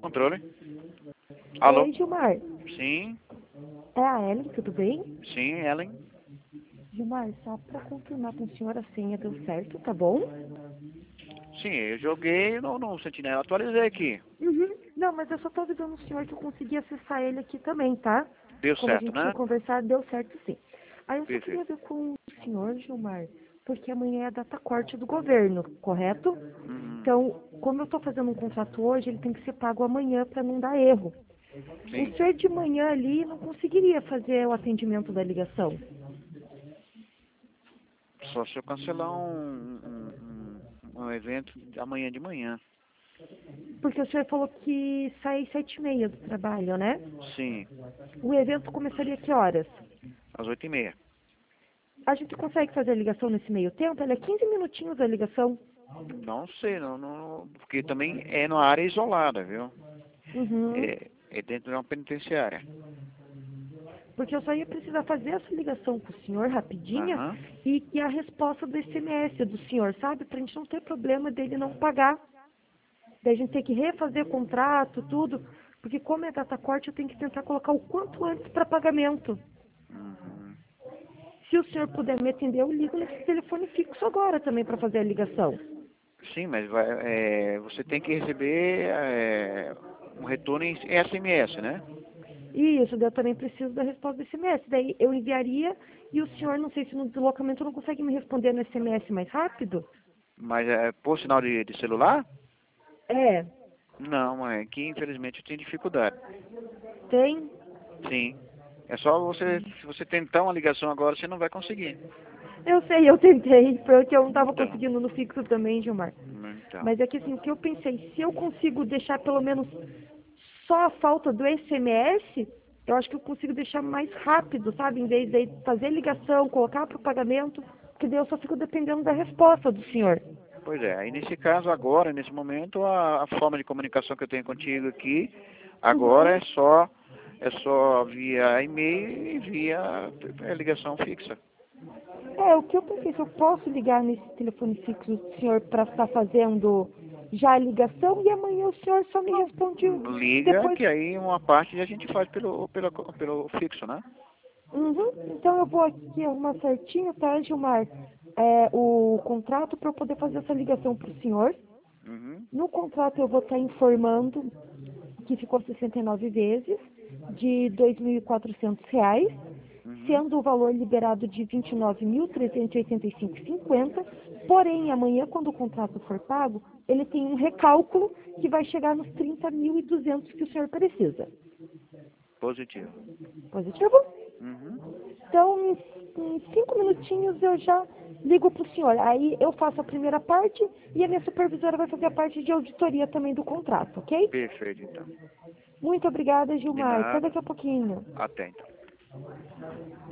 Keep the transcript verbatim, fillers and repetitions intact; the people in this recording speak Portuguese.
controle. Alô? Oi, Gilmar. Sim, É a Ellen, tudo bem? sim, Ellen. Gilmar, só pra confirmar com o senhor a senha deu certo, tá bom? Sim, eu joguei no, no Sentinela, atualizei aqui. Uhum. Não, mas eu só tô avisando o senhor que eu consegui acessar ele aqui também, tá? Deu Como a certo, gente tinha né? conversado, deu certo sim. Aí eu só queria Perfeito. ver com o senhor, Gilmar, porque amanhã é a data corte do governo, correto? Uhum. Então, como eu tô fazendo um contrato hoje, ele tem que ser pago amanhã para não dar erro. O Sim. senhor de manhã ali não conseguiria fazer o atendimento da ligação? Só se eu cancelar um, um, um, um evento amanhã de manhã. Porque o senhor falou que sai às sete e meia do trabalho, né? Sim, O evento começaria que horas? às oito e meia. A gente consegue fazer a ligação nesse meio tempo? Ela é quinze minutinhos a ligação. Não sei, não, não, porque também é numa área isolada, viu? Uhum. É, é dentro de uma penitenciária. Porque eu só ia precisar fazer essa ligação com o senhor rapidinha Aham. e, e a resposta do S M S do senhor, sabe? Pra gente não ter problema dele não pagar. Daí a gente tem que refazer o contrato, tudo. Porque como é data corte, eu tenho que tentar colocar o quanto antes para pagamento. Uhum. Se o senhor puder me atender, eu ligo nesse telefone fixo agora também para fazer a ligação. Sim, mas vai, é, você tem que receber é, um retorno em S M S, né? Isso, daí eu também preciso da resposta do S M S. Daí eu enviaria e o senhor, não sei se no deslocamento não consegue me responder no S M S mais rápido? Mas é por sinal de, de celular? É, Não, é que infelizmente eu tenho dificuldade. tem. Sim. É só você, se você tentar uma ligação agora, você não vai conseguir. Eu sei, eu tentei, porque eu não estava Então, conseguindo no fixo também, Gilmar. então. Mas é que assim, o que eu pensei, se eu consigo deixar pelo menos só a falta do S M S, eu acho que eu consigo deixar mais rápido, sabe? Em vez de fazer ligação, colocar para o pagamento, porque daí eu só fico dependendo da resposta do senhor. Pois é, aí nesse caso agora, nesse momento, a, a forma de comunicação que eu tenho contigo aqui, agora Uhum. é só, é só via e-mail e via é, ligação fixa. É, o que eu pensei, se eu posso ligar nesse telefone fixo do senhor para estar fazendo já a ligação e amanhã o senhor só me responde Liga, depois. que aí uma parte a gente faz pelo, pelo, pelo fixo, né? Uhum. Então eu vou aqui arrumar certinho, tá, Gilmar? É, o contrato para eu poder fazer essa ligação para o senhor. Uhum, No contrato eu vou estar informando que ficou sessenta e nove vezes de dois mil e quatrocentos reais, uhum. sendo o valor liberado de vinte e nove mil trezentos e oitenta e cinco reais e cinquenta centavos. Porém, amanhã, quando o contrato for pago, ele tem um recálculo que vai chegar nos trinta mil e duzentos que o senhor precisa. Positivo. Positivo? Uhum. Então, em, em cinco minutinhos eu já ligo para o senhor. Aí eu faço a primeira parte e a minha supervisora vai fazer a parte de auditoria também do contrato, ok? Perfeito, então. Muito obrigada, De Gilmar. Até nada. daqui a pouquinho. Até então.